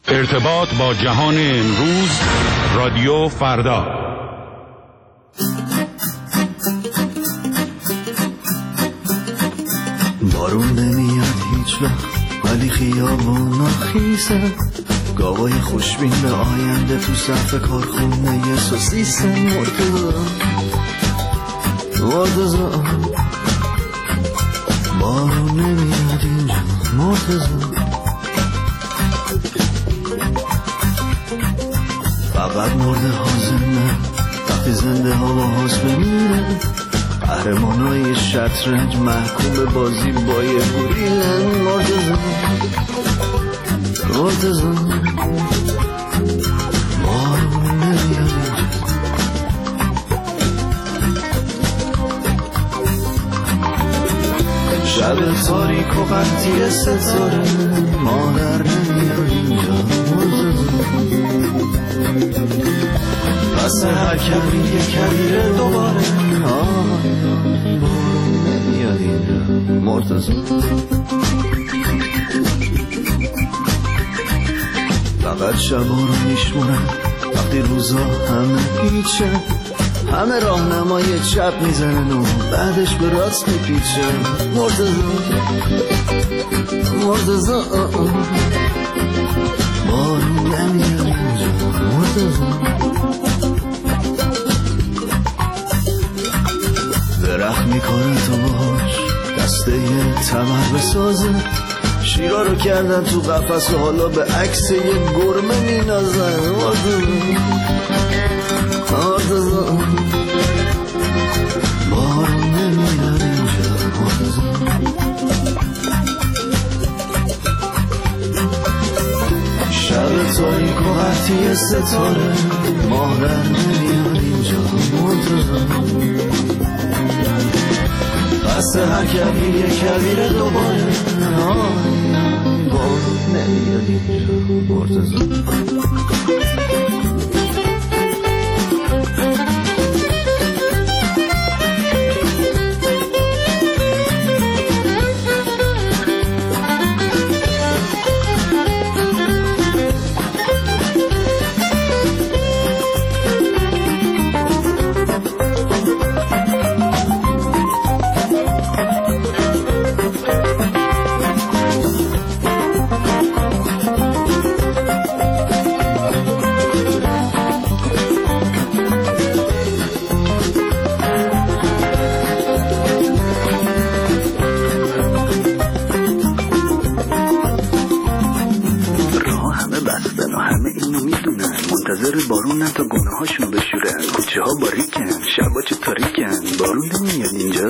ارتباط با جهان امروز، رادیو فردا. بارون نمیاد هیچ وقت ولی خیابونا خیسه، گاوای خوشبین به آینده تو صف کارخونه سوسیسه. مرتضی بارون نمیاد اینجا، مرتضی فقط مرده حاضرن وقتی زنده ها با حاس بمیره. قهرمانای شطرنج محکوم به بازی با یه گوریلن. مرتضی بارون نمیاد اینجا. شب تاریک و قطعی ستاره، مادر نمیاد اینجا. پس هر کمی یه کمیره دوباره، بارون نمیاد اینجا. مرتضی فقط شبا رو میشمونن وقتی روزا همه هیچه، همه راهنمای چپ میزنن و بعدش به راست میپیچه. مرتضی بارون نمیاد اینجا. مرتضی درخت میکنه تو باش دسته یه تمر بسازه، شیرا رو کردن تو قفس و حالا به عکس یه گرمه مینازن. مرتضی بارون نمیاد اینجا. مرتضی شب تاریک و قطعی ستاره، مادر نمیاد اینجا. مرتضی پس هر کمی یه کبیره دوباره، بارون نمیاد اینجا. مرتضی بارون تا گونه هاشون بشورن، کوچه ها باریکن، شبا چه تاریکن. بارون نمیاد اینجا.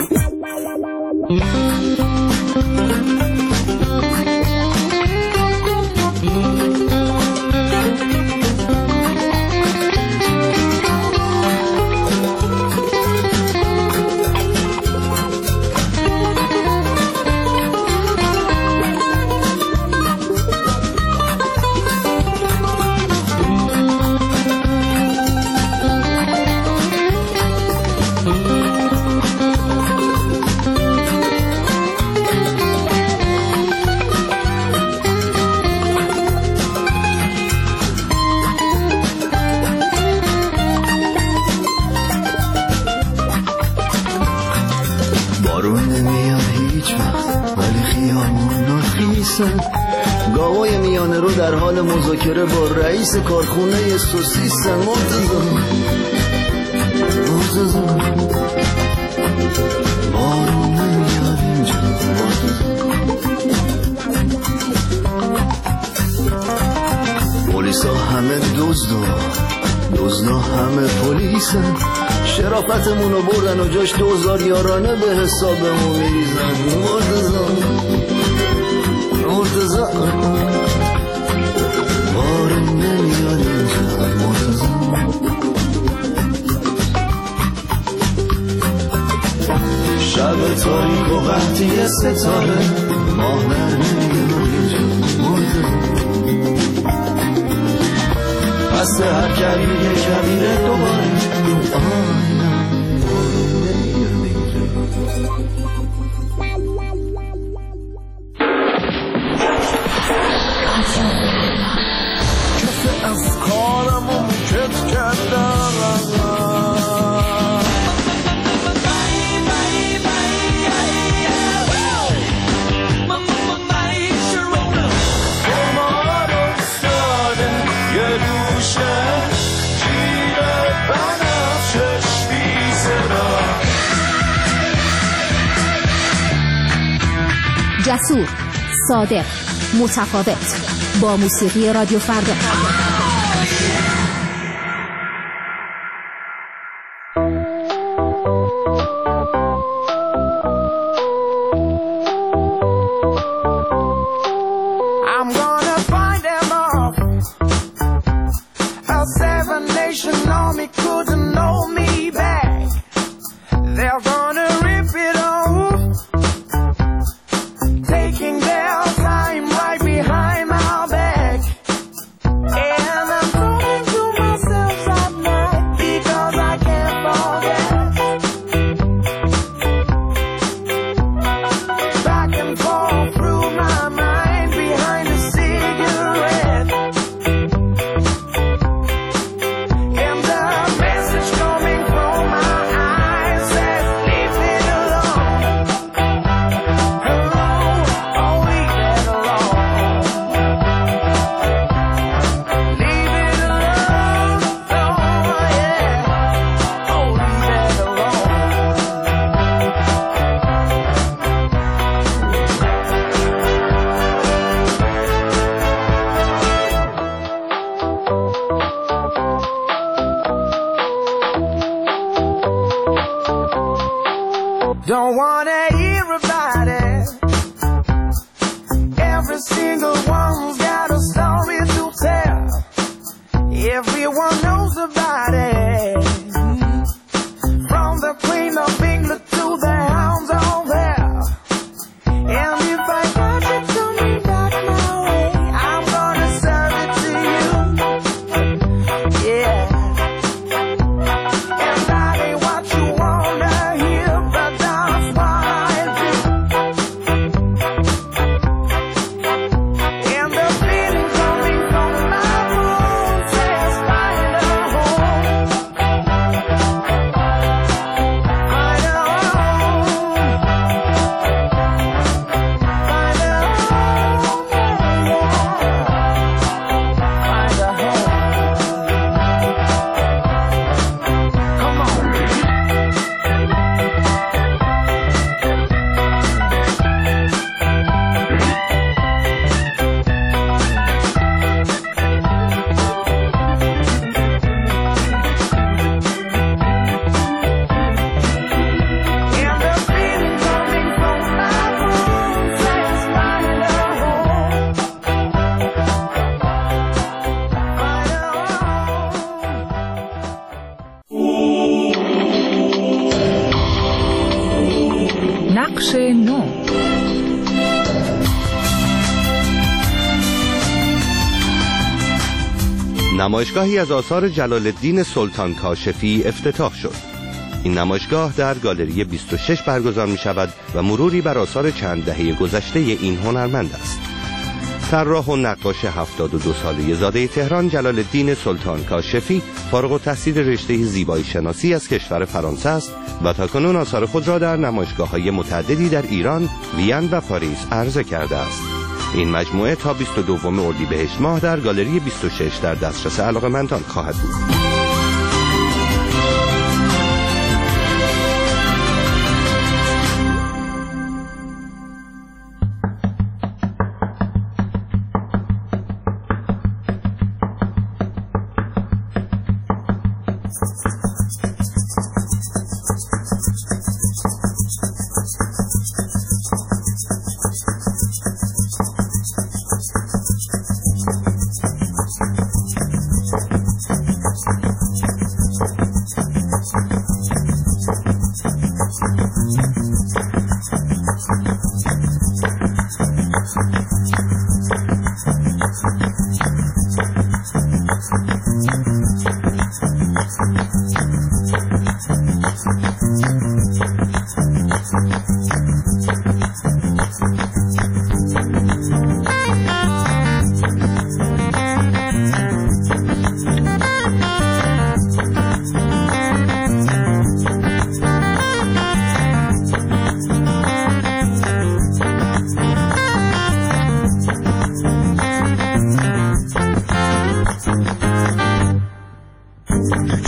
گاوای میانه رو در حال مذاکره با رئیس کارخونه سوسیسن. مرتضی بارون نمیاد اینجا. پلیسا همه دزدا همه پلیسن، شرافتمونو بردن و جاش 2000 یارانه به حسابمون میریزن. مرتضی بارون نمیاد اینجا. مرتضی شب تاریک و قطعی ستاره، مادر نمیاد اینجا. مرتضی پس هر کمی یه کمیره دوباره، بارون نمیاد اینجا. عاشقت کردم. جسور، صادق، متفاوت، با موسیقی رادیو فردا. Don't wanna hear about it. Every single one's got a story to tell. Everyone knows about it. From the Queen of England to the hounds all there. And if I catch it coming back my way, I'm gonna serve it to you. Yeah. And that ain't what you wanna hear, but that's what I do. And the feeling coming from my bones says find a home. Find a home. Find a home, yeah, yeah. Find a home. Come on. And the feeling coming from my bones says find a home. Find a home. نقش نو. نمایشگاهی از آثار جلال الدین سلطان کاشفی افتتاح شد. این نمایشگاه در گالری 26 برگزار می شود و مروری بر آثار چند دهه گذشته این هنرمند است. طراح و نقاش 72 ساله زاده تهران جلال الدین سلطان کاشفی فارغ التحصیل رشته زیبایی شناسی از کشور فرانسه است و تاکنون آثار خود را در نمایشگاه‌های متعددی در ایران، وین و پاریس عرضه کرده است. این مجموعه تا 22 اردیبهشت ماه در گالری 26 در دسترس علاقه‌مندان خواهد بود.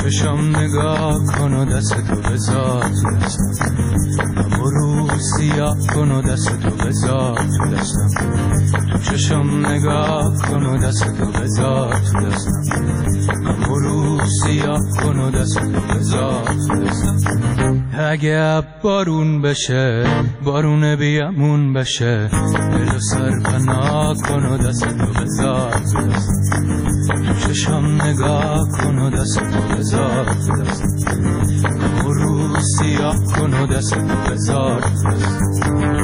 چشم نگاه کن و دست تو بذار تو دستم، همو رو سیاه کن و دست تو بذار تو دستم، تو چشم نگاه کن و دست تو بذار تو دستم، همو رو سیاه کن و دست تو بذار تو دستم. اگه بارون بشه بارون بیامون بشه، دل سر پناه کن و دست تو بذار تو دستم، تو چشم نگاه کن و دست تو بذار تو دستم، همو رو سیاه کن و دست تو بذار تو دستم.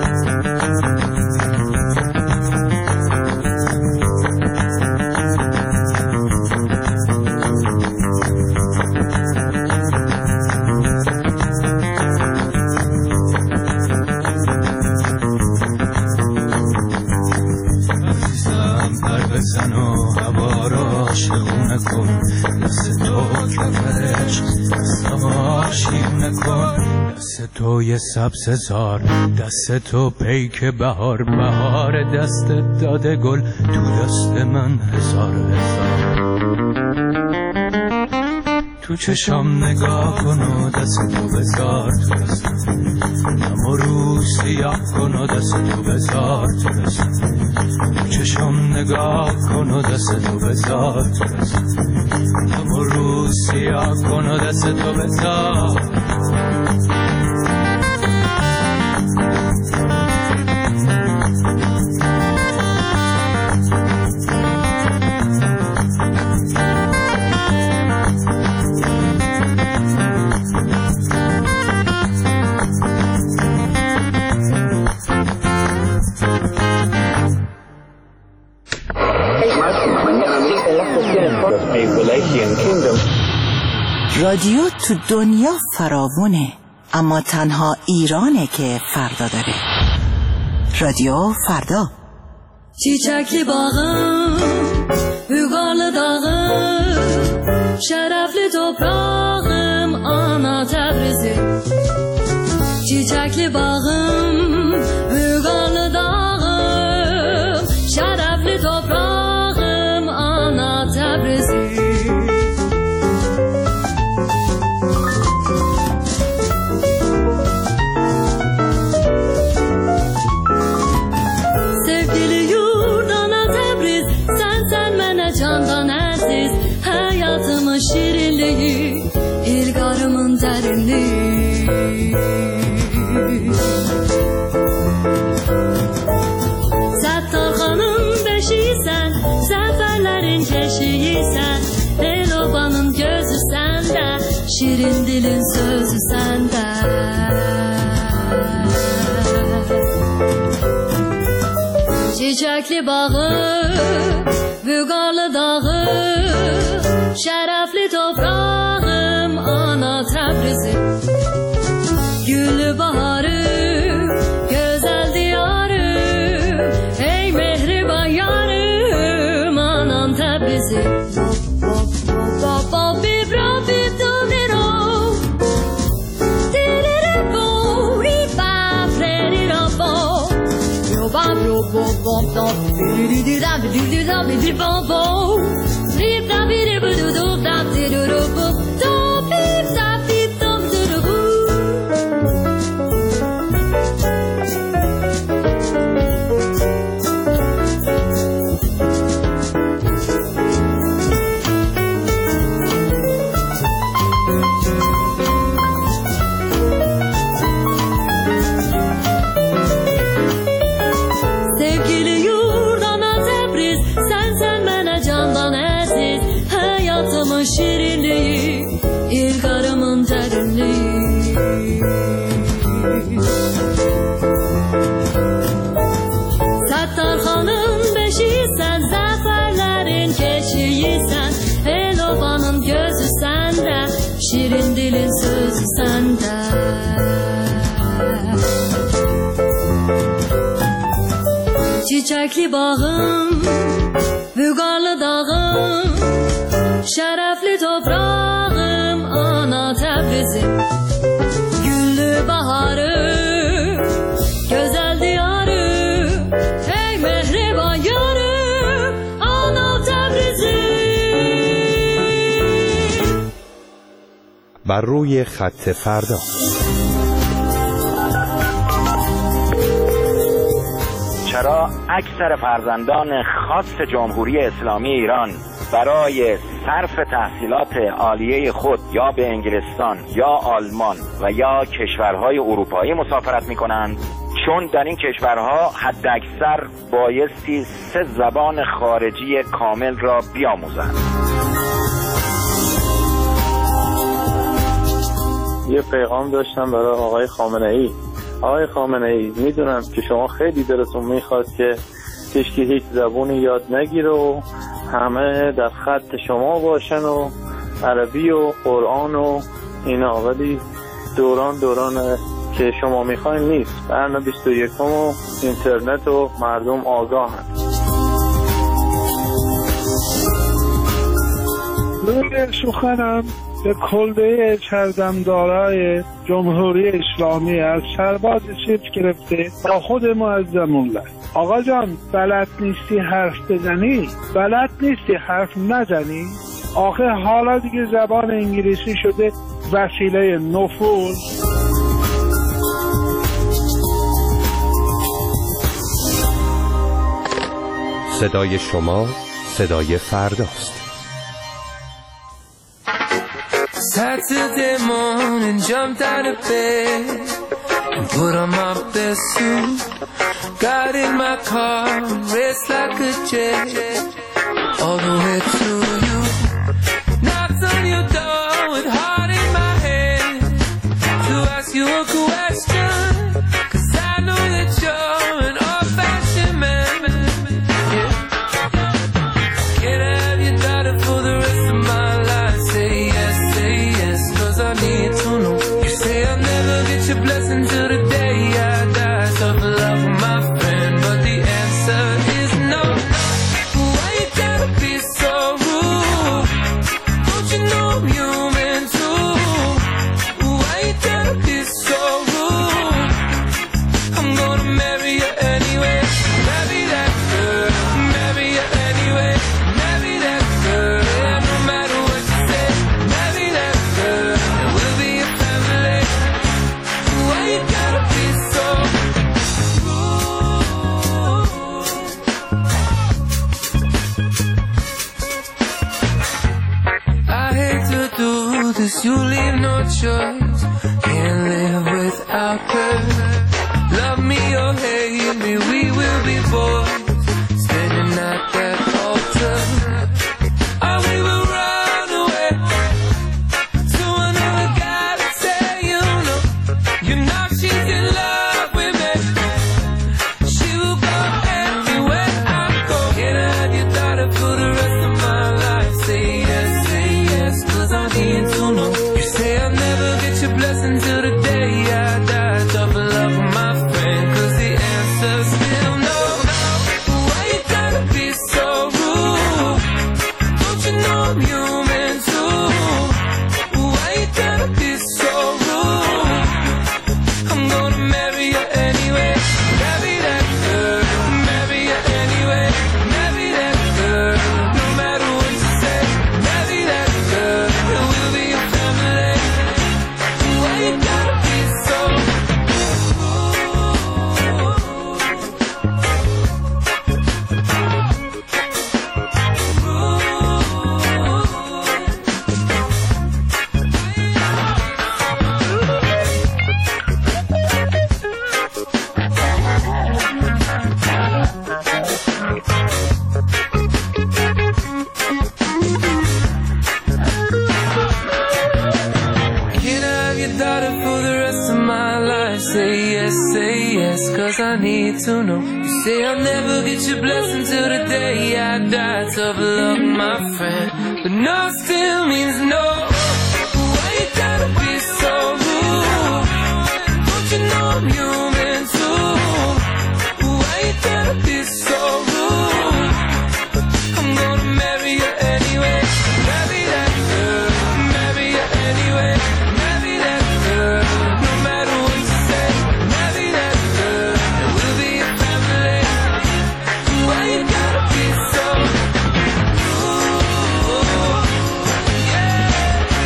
بزن و هوا را شخونه کن، دست تو کفرش دستم شیونه کن، دست تو یه سبز زار، دست تو پیک بهار، بهار دست داده گل تو دست من هزار هزار. تو چشم نگاه کن و دست تو بذار تو دستم، همو رو سیاه کن و دست تو بذار تو دستم، تو چشم نگاه کن و دست تو بذار تو دستم، همو رو سیاه کن و دست تو بذار. رادیو تو دنیا فراوونه، اما تنها ایرانه که فردا داره. رادیو فردا. چیچکلی باغım, Hügarlı dağım, şerefli toprağım, ana Təbrizi. Çiçekli bağım, Hügarlı dağım, şerefli toprağım, ana Təbrizi. Candan aziz hayatımın şirinliği, ilgarımın derinliği. Settarxanın beşiysen, seferlerin keşiysen, el-obanın gözü sende, şirin dilin sözü sende. Çiçekli bağı, Vügarlı dağı, şerefli toprağım, ana Təbrizi. Güllü baharı, güzel diyarım, ey mehriban yarım, anam Təbrizi. Şirinliği, ilgarımın derinliği. Settarxanın beşiysen, zaferlerin keşiysen, el-obanın gözü sende, şirin dilin sözü sende. Çiçekli bağım, Vügarlı dağım, şerefli toprağım, ana Təbrizi. Güllü baharı, güzel diyarı, ey mehriban yarım, ana Təbrizi. بر روی خط فردا. چرا اکثر فرزندان خاص جمهوری اسلامی ایران برای صرف تحصیلات عالیه خود یا به انگلستان یا آلمان و یا کشورهای اروپایی مسافرت می کنند؟ چون در این کشورها حداکثر بایستی 3 زبان خارجی کامل را بیاموزند. یه پیغام داشتم برای آقای خامنه ای. آقای خامنه ای، میدونم که شما خیلی دلتون میخواد که هیچ زبونی یاد نگیره و همه در خط شما باشن و عربی و قرآن و اینا، ولی دوران که شما میخواین نیست. قرن 21 و اینترنت و مردم آگاهن. روی سخنم به کلبه چردمدارای جمهوری اسلامی از سرباز چیپ گرفته تا خود معظم‌الله. آقا جان، بلد نیستی حرف بزنی؟ بلد نیستی حرف نزنی؟ آخه حالا دیگه زبان انگلیسی شده وسیله نفوذ. صدای شما صدای فرداست. Saturday morning, jumped out of bed and put on my best suit. Got in my car, raced like a jet all the way to you. Knocked on your door with heart in my hand to ask you a question, 'cause I know that you're an old-fashioned man. Yeah. Can I have your daughter for the rest of my life? Say yes, 'cause I need to know. You say I'll never get your blessing till the day I die. Tough love with my friend, but the answer is no. Why you gotta be so rude? Don't you know I'm human too? Why you gotta be so rude? I'm gonna marry you anyway. Marry that girl, marry you anyway. Marry that girl, yeah, no matter what you say. Marry that girl, and we'll be a family. Why you gotta be so rude? I hate to do this, you leave no choice. Can't live without her. Love me or hate me, we will be boys, standing at that altar. Or we will run away to another guy to say, you know she's in love with me. She will go anywhere I go. Can I have your daughter for the rest of my life? Say yes, 'cause I need to know. You say I'll never get your blessing till the day I die. Double love with my friend, 'cause the answer's still no. Why you gotta be so rude? Don't you know I'm human too? Why you gotta be so rude? I'm gonna marry you anyway. Marry that girl, marry you anyway. Marry that girl, no matter what you say. Marry that girl, and we'll be a family. Why you gotta be so rude? Can I have your daughter for the rest of my life? Say yes, 'cause I need to know. You say I'll never get your blessing till the day I die. Tough love, my friend, but no still means no. Why you gotta be so rude? Don't you know I'm human too? Why you gotta be so rude? I'm gonna marry you anyway. Marry that girl, marry you anyway. Marry that girl, no matter what you say. Marry that girl, and we'll be a family. Why you gotta be so rude? Yeah.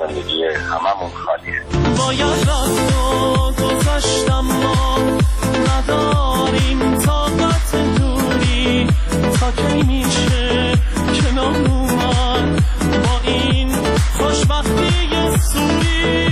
زندگی هممون خالیه. باید رفت و گذاشتم ما نداریم طاقت دوری تا کی میشه کنار اومد با این خوشبختی سوری.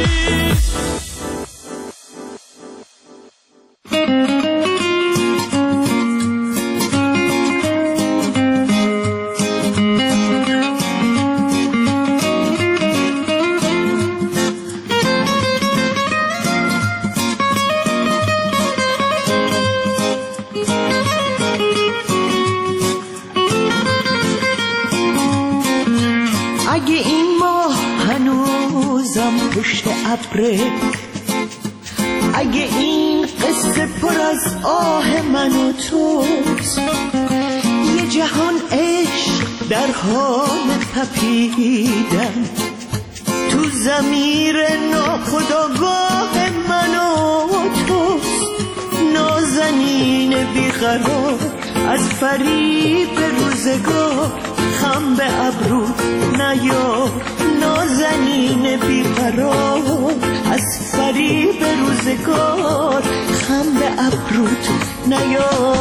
اگه این ماه هنوزم پشت ابره، اگه این قصه پر از آه من و توست، یه جهان عشق در حال تپیدن تو ضمیر ناخودآگاه من و توست. نازنین بیقرار از فریب روزگار خم به ابرو نیا، نازنین بیقرار از فریب روزگار خم به ابروت نیا.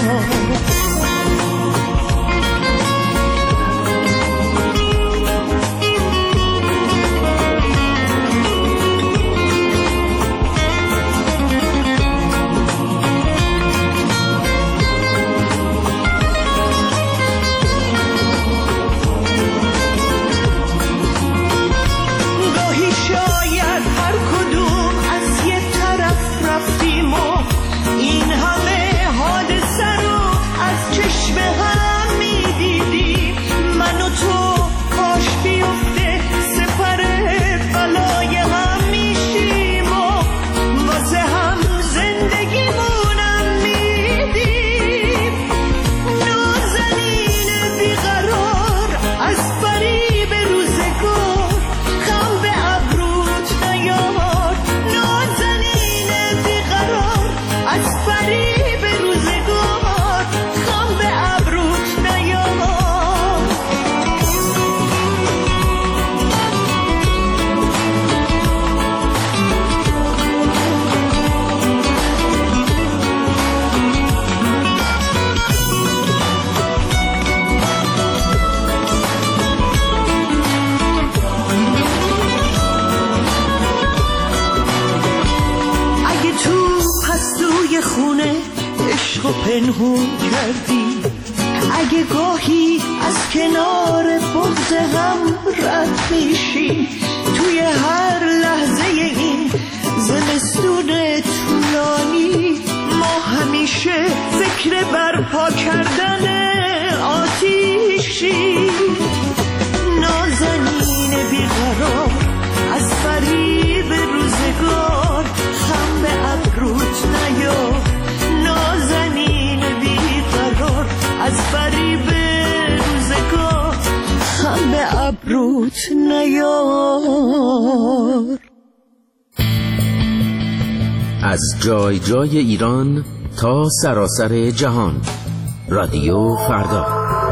پنهون کردی، اگه گاهی از کنار بغض هم رد میشی، توی هر لحظه این زمستون طولانی ما همیشه فکر برپا کردن آتیشی. نازنین بیقرار از فریب روزگار خم به ابروت نیا، نازنین بیقرار از فریب روزگار خم به ابروت نیار. از جای جای ایران تا سراسر جهان، رادیو فردا.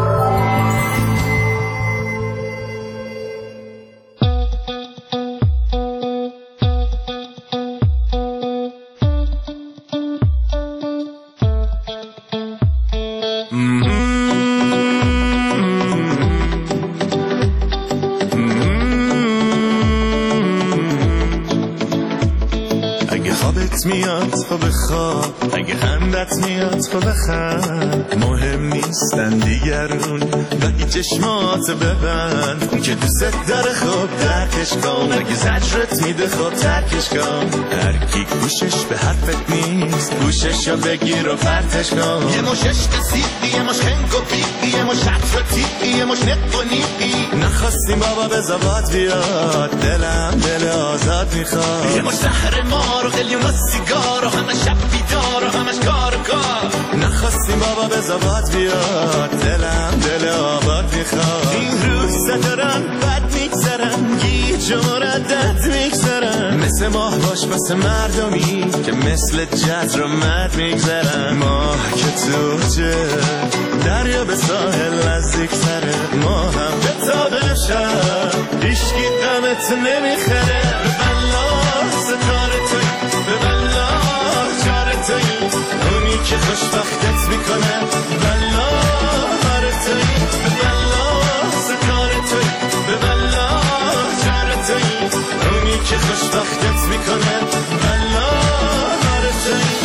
میاد تو بخواب، اگه خندت میاد تو بخند، مهم نیستن دیگرون ولی چشمات ببند. اون که دوست داره خب درکش کن، اگه زجرت میده خب ترکش کن. هر کی گوشش به حرفت نیست گوششو بگیر و پرتش کن. یه مش عشق سیدی، یه مش خنگ و بیدی، یه مش عطر تیدی، یه مش نق و نیدی. نخواستیم بابا به زباد بیاد، دلم دل آزاد میخواد. یه مش زهر مار و قلیون و سیگار و همه شب بیدار و همش کار و کار. نخواستیم بابا به زباد بیاد، دلم دل آباد میخواد. این روزا دارن بد میگذرن، گیج و مردد میگذرن. مثل ماه باش واسه مردمی که مثل جزر و مرد میگذرن. ماه که تو دریا به ساحل نزدیک تره، ما هم به طاقل شب هیچکی غمت نمیخره. به بلا ستاره توی، به بلا جاره توی، اونی که خوشبختت میکنه. بلا هاره توی، به بلا ستاره توی، به بلا جاره توی، اونی که خوشبختت میکنه. بلا هاره توی.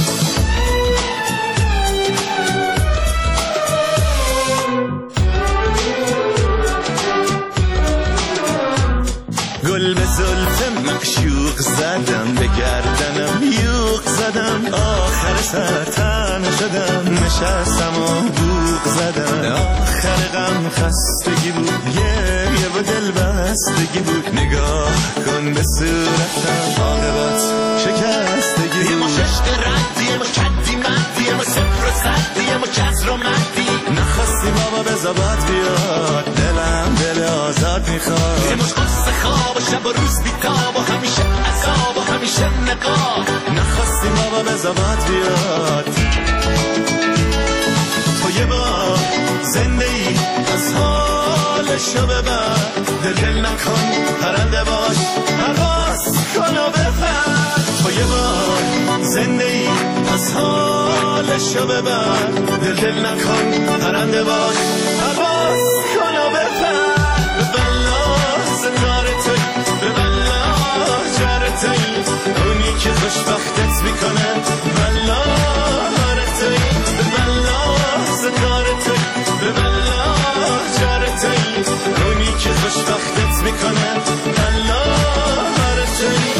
گل به زلف معشوق زدم، به گردنم یوق زدم، آخر سر تن شدم، نشستم و بوق زدم. آخر غم خستگی بود، یه با دل بستگی بود. نگاه کن به صورتم، عاقبت شکستگی بود. یه ما ششت ردی، یه ما کدی مدی، یه ما صفر و صدی، یه ما کسر و مدی. نخواستی بابا به زباد بیاد، دلم دل آزاد میخواد. یه مش قصه خواب و شب و روز بیتاب و همیشه عذاب و همیشه نقاب. نخواستی بابا به زباد بیاد. تو یه بار زنده ای از حالشو ببر، دل نکن پرنده باش، پرواز کن و بپر. تو یه بار زنده ای از حالشو ببر، دل نکن پرنده باش، پرواز کن و بپر. به بلا ستاره توی، به بلا جاره توی، اونی که خوشبختت میکنه. بلا هاره توی، به بلا ستاره توی، به بلا جاره توی، اونی که خوشبختت میکنه. بلا هاره توی.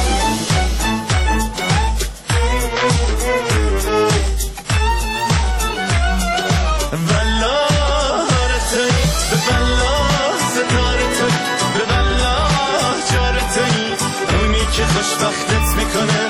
بلا هاره توی، به بلا ستاره توی، به بلا جاره توی، اونی که خوشبختت میکنه.